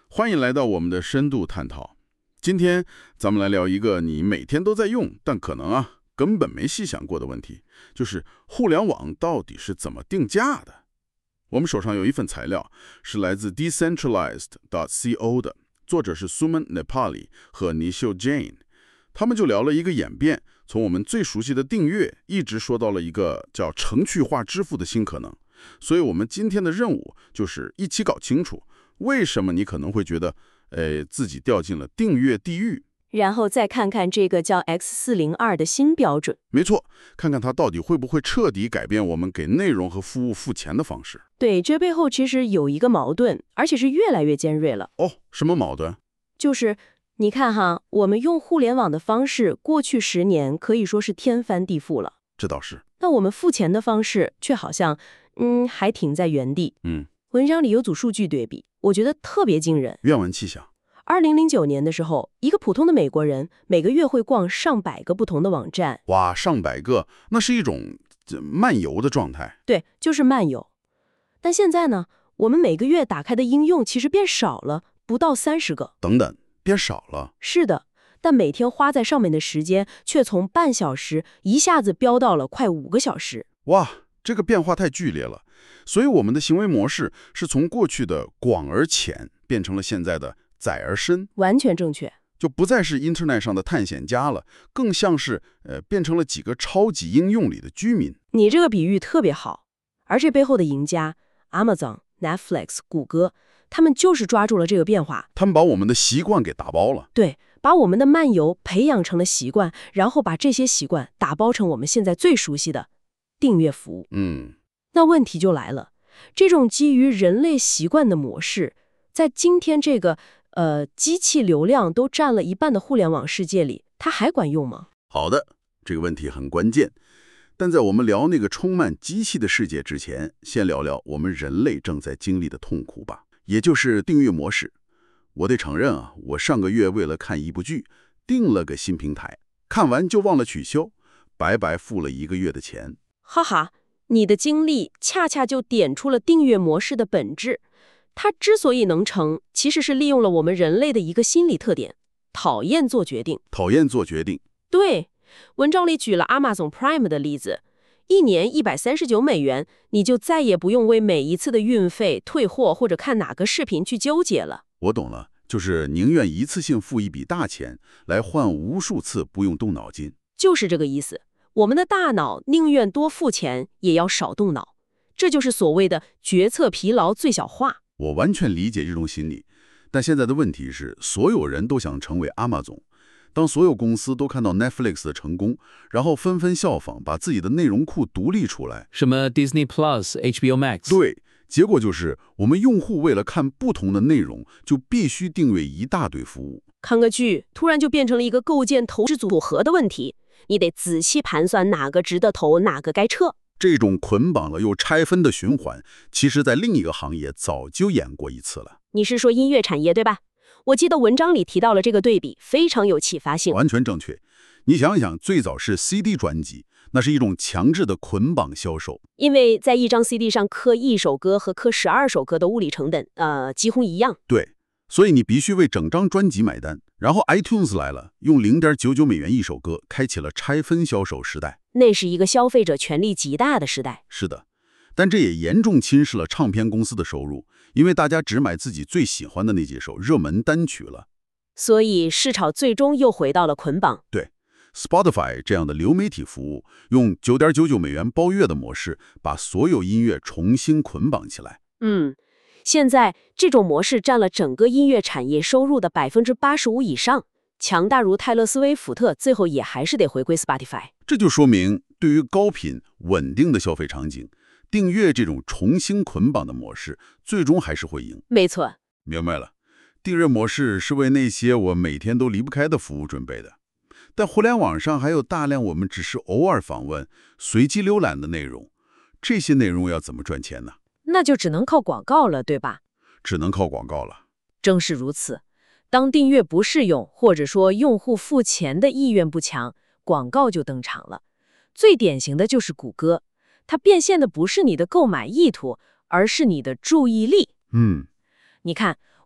欢迎来到我们的深度探讨。今天咱们来聊一个你每天都在用，但可能根本没细想过的问题，就是互联网到底是怎么定价的。我们手上有一份材料，是来自 decentralized.co 的，作者是 Suman Nepali 和 Nishil Jain， 他们就聊了一个演变，从我们最熟悉的订阅，一直说到了一个叫程序化支付的新可能。所以我们今天的任务就是一起搞清楚，为什么你可能会觉得自己掉进了订阅地狱， 然后再看看这个叫 X402 的新标准。 没错，看看它到底会不会彻底改变我们给内容和服务付钱的方式。 对，这背后其实有一个矛盾，而且是越来越尖锐了。 什么矛盾？ 就是你看哈，我们用互联网的方式，过去10年可以说是天翻地覆了。 这倒是。 那我们付钱的方式却好像还停在原地。文章里有组数据对比，我觉得特别惊人。 愿闻其详。 2009年的时候，一个普通的美国人每个月会逛上百个不同的网站。 哇，上百个，那是一种漫游的状态。 对，就是漫游。但现在呢，我们每个月打开的应用其实变少了，不到30个。 等等，变少了。 是的，但每天花在上面的时间却从半小时一下子飙到了快5个小时。 哇，这个变化太剧烈了。所以我们的行为模式是从过去的广而浅变成了现在的窄而深。 完全正确。 就不再是 Internet 上的探险家了，更像是变成了几个超级应用里的居民。 你这个比喻特别好。而这背后的赢家 Amazon、Netflix、谷歌，他们就是抓住了这个变化。 他们把我们的习惯给打包了。 对，把我们的漫游培养成了习惯，然后把这些习惯打包成我们现在最熟悉的订阅服务。那问题就来了，这种基于人类习惯的模式，在今天这个机器流量都占了一半的互联网世界里，它还管用吗？ 好的，这个问题很关键。但在我们聊那个充满机器的世界之前，先聊聊我们人类正在经历的痛苦吧，也就是订阅模式。我得承认我上个月为了看一部剧，订了个新平台，看完就忘了取消，白白付了1个月的钱。 哈哈，你的经历恰恰就点出了订阅模式的本质。它之所以能成，其实是利用了我们人类的一个心理特点：讨厌做决定。 讨厌做决定。 对，文章里举了 Amazon Prime 的例子，1年$139，你就再也不用为每一次的运费、退货或者看哪个视频去纠结了。 我懂了，就是宁愿一次性付一笔大钱，来换无数次不用动脑筋。 就是这个意思。我们的大脑宁愿多付钱，也要少动脑，这就是所谓的决策疲劳最小化。 我完全理解这种心理，但现在的问题是，所有人都想成为 Amazon。当所有公司都看到 Netflix 的成功，然后纷纷效仿，把自己的内容库独立出来， 什么 Disney Plus、HBO Max， 对，结果就是我们用户为了看不同的内容，就必须订阅一大堆服务。 看个剧突然就变成了一个构建投资组合的问题，你得仔细盘算哪个值得投，哪个该撤。 这种捆绑了又拆分的循环，其实在另一个行业早就演过一次了。 你是说音乐产业对吧？我记得文章里提到了这个对比，非常有启发性。 完全正确。你想想，最早是 CD 专辑，那是一种强制的捆绑销售， 因为在一张 CD 上刻1首歌和刻12首歌的物理成本，几乎一样。 对，所以你必须为整张专辑买单。然后 iTunes 来了，用$0.99一首歌，开启了拆分销售时代。 那是一个消费者权力极大的时代。 是的，但这也严重侵蚀了唱片公司的收入，因为大家只买自己最喜欢的那几首热门单曲了。 所以市场最终又回到了捆绑。 对 ，Spotify 这样的流媒体服务，用$9.99包月的模式，把所有音乐重新捆绑起来。 现在这种模式占了整个音乐产业收入的85%以上，强大如泰勒·斯威夫特，最后也还是得回归 Spotify。 这就说明，对于高频稳定的消费场景，订阅这种重新捆绑的模式，最终还是会赢。 没错。 明白了，订阅模式是为那些我每天都离不开的服务准备的。但互联网上还有大量我们只是偶尔访问、随机浏览的内容，这些内容要怎么赚钱呢？ 那就只能靠广告了，对吧？ 只能靠广告了。 正是如此，当订阅不适用，或者说用户付钱的意愿不强，广告就登场了。最典型的就是谷歌，它变现的不是你的购买意图，而是你的注意力。 嗯， 你看，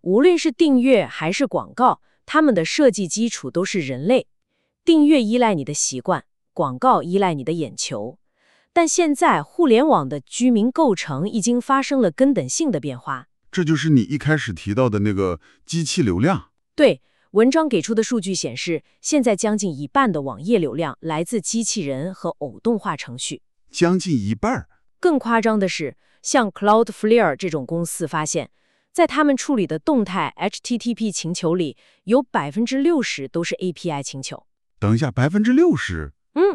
无论是订阅还是广告，它们的设计基础都是人类。订阅依赖你的习惯，广告依赖你的眼球。但现在互联网的居民构成已经发生了根本性的变化。 这就是你一开始提到的那个机器流量。 对，文章给出的数据显示，现在将近一半的网页流量来自机器人和偶动化程序。 将近一半。 更夸张的是，像 Cloudflare 这种公司发现，在他们处理的动态 HTTP 请求里，有60%都是 API 请求。 等一下，60%？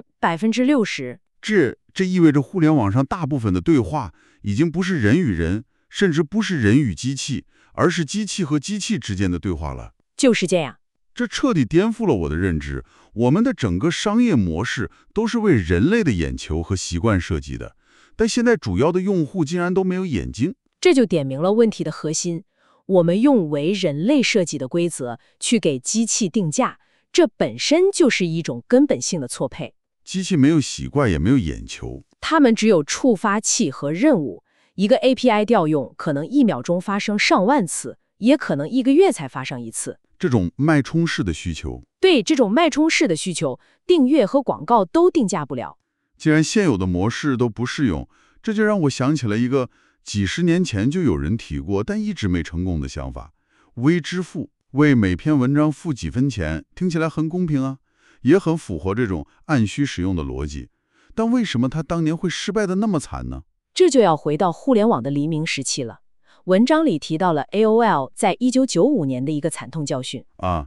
60%。 这意味着互联网上大部分的对话已经不是人与人，甚至不是人与机器，而是机器和机器之间的对话了。 就是这样。 这彻底颠覆了我的认知。我们的整个商业模式都是为人类的眼球和习惯设计的，但现在主要的用户竟然都没有眼睛。 这就点明了问题的核心。我们用为人类设计的规则去给机器定价，这本身就是一种根本性的错配。 机器没有习惯，也没有眼球， 它们只有触发器和任务。一个 API 调用可能1秒钟发生上万次，也可能1个月才发生一次。 这种脉冲式的需求， 对这种脉冲式的需求，订阅和广告都定价不了。 既然现有的模式都不适用，这就让我想起了一个几十年前就有人提过，但一直没成功的想法：微支付，为每篇文章付几分钱，听起来很公平啊，也很符合这种按需使用的逻辑。但为什么它当年会失败的那么惨呢？ 这就要回到互联网的黎明时期了。文章里提到了 AOL 在1995年的一个惨痛教训。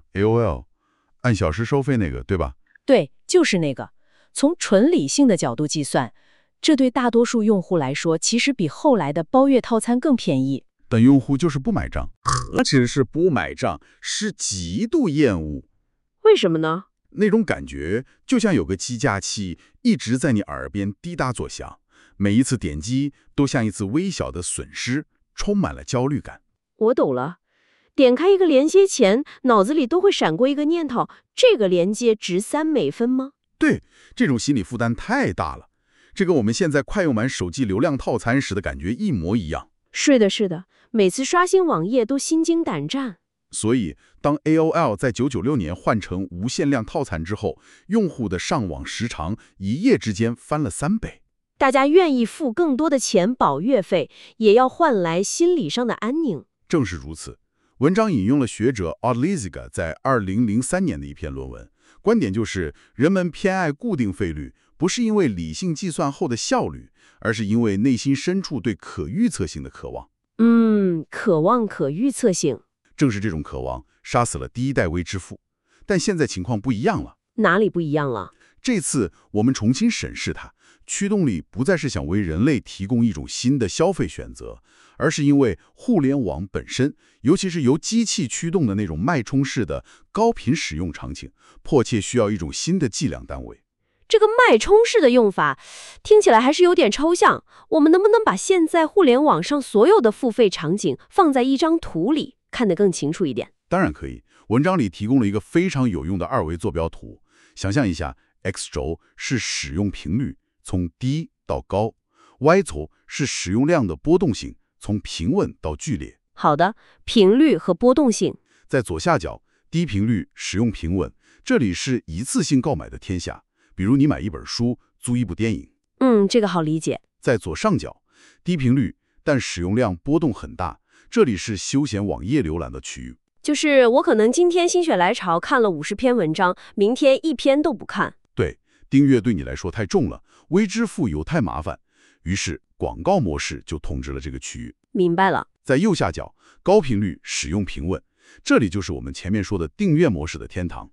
AOL 按小时收费那个，对吧？ 对，就是那个。从纯理性的角度计算，这对大多数用户来说，其实比后来的包月套餐更便宜。 但用户就是不买账，何止是不买账，是极度厌恶。 为什么呢？ 那种感觉就像有个计价器一直在你耳边滴答作响，每一次点击都像一次微小的损失，充满了焦虑感。 我懂了。点开一个连接前，脑子里都会闪过一个念头：这个连接值3美分吗？ 对，这种心理负担太大了。这跟我们现在快用满手机流量套餐时的感觉一模一样。 是的，是的，每次刷新网页都心惊胆战。 所以，当 AOL 在1996年换成无限量套餐之后，用户的上网时长一夜之间翻了3倍。 大家愿意付更多的钱保月费，也要换来心理上的安宁。 正是如此。文章引用了学者 Odlyzga 在2003年的一篇论文，观点就是人们偏爱固定费率，不是因为理性计算后的效率，而是因为内心深处对可预测性的渴望。 渴望可预测性。 正是这种渴望杀死了第一代微支付。但现在情况不一样了。 哪里不一样了？ 这次我们重新审视它，驱动力不再是想为人类提供一种新的消费选择，而是因为互联网本身，尤其是由机器驱动的那种脉冲式的高频使用场景，迫切需要一种新的计量单位。 这个脉冲式的用法听起来还是有点抽象，我们能不能把现在互联网上所有的付费场景放在一张图里，看得更清楚一点？ 当然可以。文章里提供了一个非常有用的2维坐标图，想象一下 X 轴是使用频率，从低到高 ；Y 轴是使用量的波动性，从平稳到剧烈。 好的，频率和波动性。 在左下角，低频率使用平稳，这里是一次性购买的天下，比如你买一本书、租一部电影。 这个好理解。 在左上角，低频率但使用量波动很大，这里是休闲网页浏览的区域。 就是我可能今天心血来潮看了50篇文章，明天1篇都不看。 对，订阅对你来说太重了，微支付又太麻烦，于是广告模式就统治了这个区域。 明白了。 在右下角，高频率使用平稳，这里就是我们前面说的订阅模式的天堂。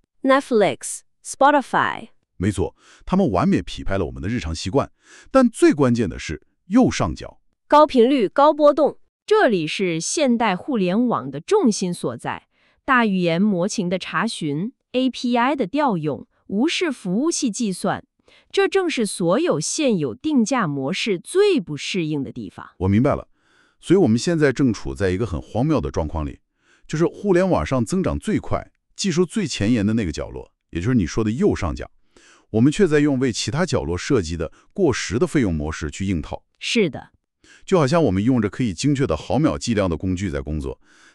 Netflix、Spotify。 没错，他们完美匹配了我们的日常习惯。但最关键的是右上角， 高频率、高波动。这里是现代互联网的重心所在，大语言模型的查询、API 的调用、无视服务器计算，这正是所有现有定价模式最不适应的地方。 我明白了。所以我们现在正处在一个很荒谬的状况里，就是互联网上增长最快、技术最前沿的那个角落，也就是你说的右上角，我们却在用为其他角落设计的过时的费用模式去硬套。 是的。 就好像我们用着可以精确的毫秒计量的工具在工作，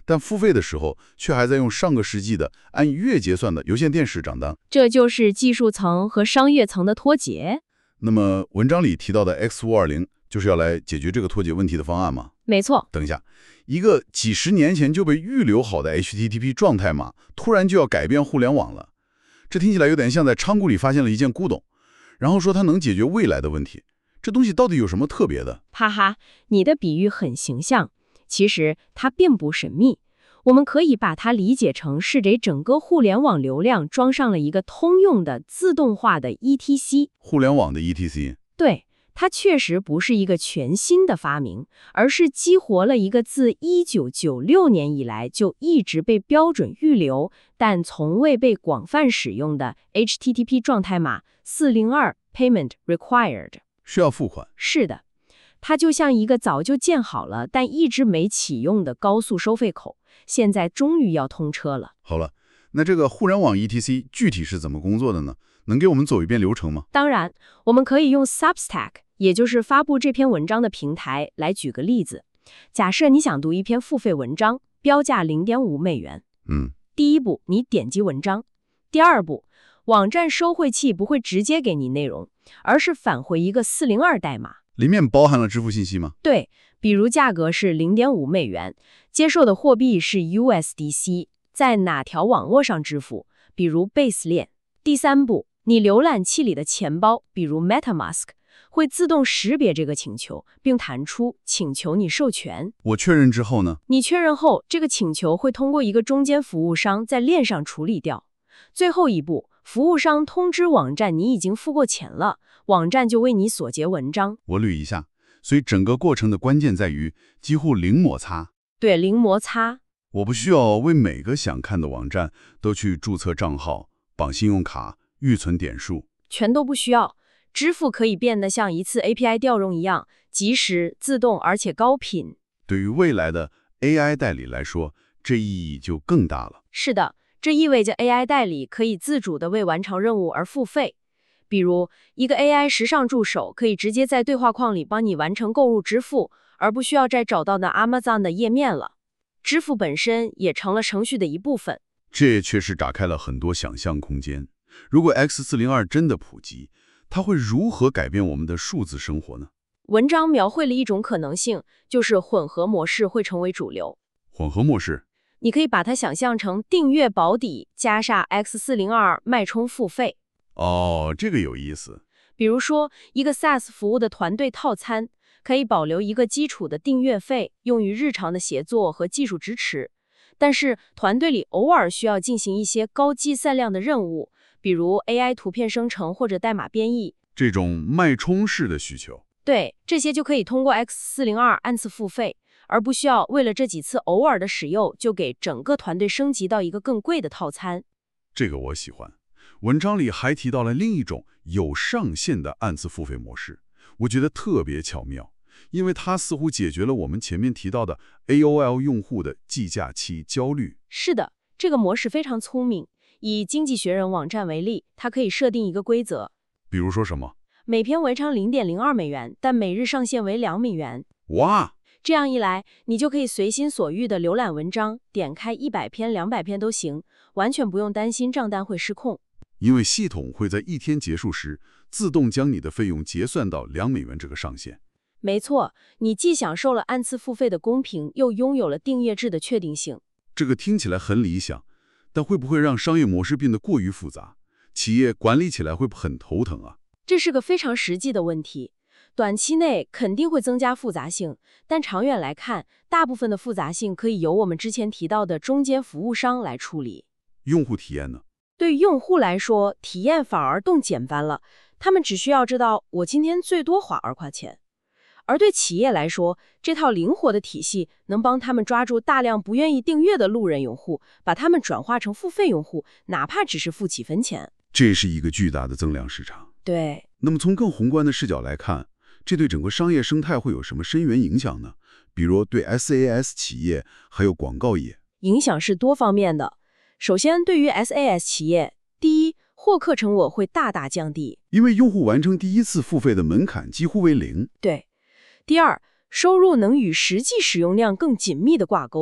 但付费的时候却还在用上个世纪的按月结算的有线电视账单。 这就是技术层和商业层的脱节。 那么文章里提到的 X520就是要来解决这个脱节问题的方案吗？ 没错。 等一下，一个几十年前就被预留好的 HTTP 状态码，突然就要改变互联网了，这听起来有点像在仓库里发现了一件古董，然后说它能解决未来的问题。这东西到底有什么特别的？ 哈哈，你的比喻很形象，其实它并不神秘。我们可以把它理解成是给整个互联网流量装上了一个通用的自动化的 ETC。 互联网的 ETC？ 对，它确实不是一个全新的发明，而是激活了一个自1996年以来就一直被标准预留，但从未被广泛使用的 HTTP 状态码402 Payment Required。 需要付款？ 是的。它就像一个早就建好了但一直没启用的高速收费口，现在终于要通车了。 好了，那这个互联网 ETC 具体是怎么工作的呢？能给我们走一遍流程吗？ 当然，我们可以用 Substack， 也就是发布这篇文章的平台来举个例子。假设你想读一篇付费文章，标价0.5美元。第一步，你点击文章。第二步，网站收汇器不会直接给你内容，而是返回一个402代码。 里面包含了支付信息吗？ 对，比如价格是0.5美元，接受的货币是 USDC， 在哪条网络上支付，比如 Base 链。第三步，你浏览器里的钱包，比如 MetaMask， 会自动识别这个请求，并弹出请求你授权。 我确认之后呢？ 你确认后，这个请求会通过一个中间服务商在链上处理掉。最后一步，服务商通知网站你已经付过钱了，网站就为你锁结文章。 我捋一下，所以整个过程的关键在于几乎零摩擦。 对，零摩擦。 我不需要为每个想看的网站都去注册账号、绑信用卡、预存点数， 全都不需要。支付可以变得像一次 API 调用一样，及时、自动而且高频。 对于未来的 AI 代理来说，这意义就更大了。 是的。这意味着 AI 代理可以自主地为完成任务而付费。比如，一个 AI 时尚助手可以直接在对话框里帮你完成购入支付，而不需要再找到那 Amazon 的页面了。支付本身也成了程序的一部分。 这也确实打开了很多想象空间。如果 X402 真的普及，它会如何改变我们的数字生活呢？ 文章描绘了一种可能性，就是混合模式会成为主流。 混合模式？ 你可以把它想象成订阅保底加上 X402 脉冲付费。 哦，这个有意思。 比如说，一个 SaaS 服务的团队套餐可以保留一个基础的订阅费，用于日常的协作和技术支持。但是团队里偶尔需要进行一些高计算量的任务，比如 AI 图片生成或者代码编译。 这种脉冲式的需求。 对，这些就可以通过 X402 按次付费。而不需要为了这几次偶尔的使用，就给整个团队升级到一个更贵的套餐。 这个我喜欢。文章里还提到了另一种有上限的按次付费模式，我觉得特别巧妙，因为它似乎解决了我们前面提到的 AOL 用户的计价器焦虑。 是的，这个模式非常聪明。以经济学人网站为例，它可以设定一个规则。 比如说什么？ 每篇文章0.02美元，但每日上限为2美元。 哇！ 这样一来，你就可以随心所欲地浏览文章，点开100篇、200篇都行，完全不用担心账单会失控。 因为系统会在一天结束时，自动将你的费用结算到2美元这个上限。 没错，你既享受了按次付费的公平，又拥有了订阅制的确定性。 这个听起来很理想，但会不会让商业模式变得过于复杂？企业管理起来会不会很头疼啊？ 这是个非常实际的问题。短期内肯定会增加复杂性，但长远来看，大部分的复杂性可以由我们之前提到的中间服务商来处理。 用户体验呢？ 对于用户来说，体验反而更简单了，他们只需要知道我今天最多花2块钱。而对企业来说，这套灵活的体系能帮他们抓住大量不愿意订阅的路人用户，把他们转化成付费用户，哪怕只是付几分钱。 这是一个巨大的增量市场。 对。 那么从更宏观的视角来看，这对整个商业生态会有什么深远影响呢？比如对 SaaS 企业还有广告业。 影响是多方面的。首先，对于 SaaS 企业，第一，获客成本会大大降低， 因为用户完成第一次付费的门槛几乎为0。 对。第二，收入能与实际使用量更紧密的挂钩，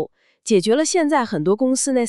解决了现在很多公司内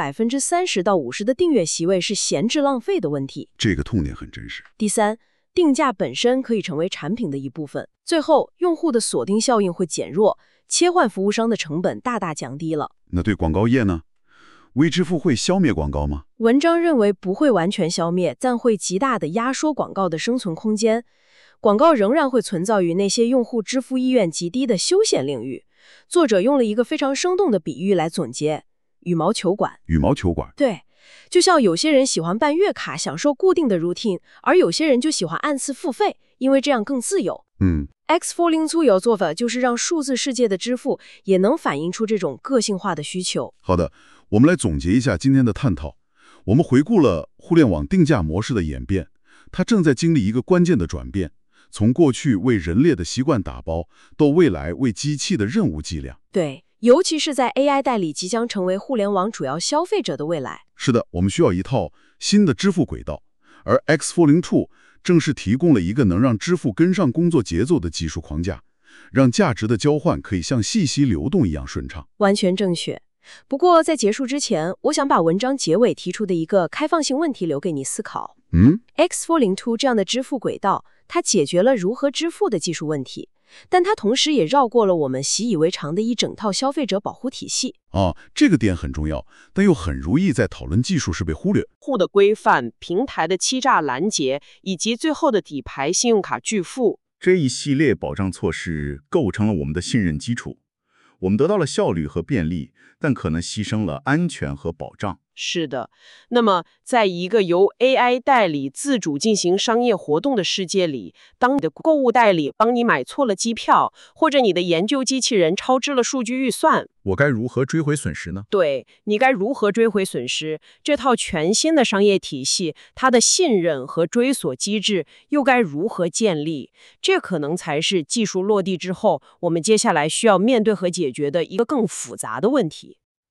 30%到50%的订阅席位是闲置浪费的问题。 这个痛点很真实。 第三，定价本身可以成为产品的一部分。最后，用户的锁定效应会减弱，切换服务商的成本大大降低了。 那对广告业呢？微支付会消灭广告吗？ 文章认为不会完全消灭，但会极大地压缩广告的生存空间。广告仍然会存在于那些用户支付意愿极低的休闲领域。作者用了一个非常生动的比喻来总结：羽毛球馆。 羽毛球馆。 对，就像有些人喜欢办月卡，享受固定的 routine， 而有些人就喜欢按次付费，因为这样更自由。X402有做法就是让数字世界的支付也能反映出这种个性化的需求。 好的，我们来总结一下今天的探讨。我们回顾了互联网定价模式的演变，它正在经历一个关键的转变，从过去为人类的习惯打包，到未来为机器的任务计量。 对，尤其是在 AI 代理即将成为互联网主要消费者的未来。 是的，我们需要一套新的支付轨道，而 X402正是提供了一个能让支付跟上工作节奏的技术框架，让价值的交换可以像信息流动一样顺畅。 完全正确。不过在结束之前，我想把文章结尾提出的一个开放性问题留给你思考。X402这样的支付轨道，它解决了如何支付的技术问题，但它同时也绕过了我们习以为常的一整套消费者保护体系。 这个点很重要，但又很容易在讨论技术时被忽略。 户的规范、平台的欺诈拦截，以及最后的底牌信用卡拒付， 这一系列保障措施构成了我们的信任基础。我们得到了效率和便利，但可能牺牲了安全和保障。 是的，那么在一个由 AI 代理自主进行商业活动的世界里，当你的购物代理帮你买错了机票，或者你的研究机器人超支了数据预算， 我该如何追回损失呢？ 对，你该如何追回损失？这套全新的商业体系，它的信任和追索机制又该如何建立？这可能才是技术落地之后，我们接下来需要面对和解决的一个更复杂的问题。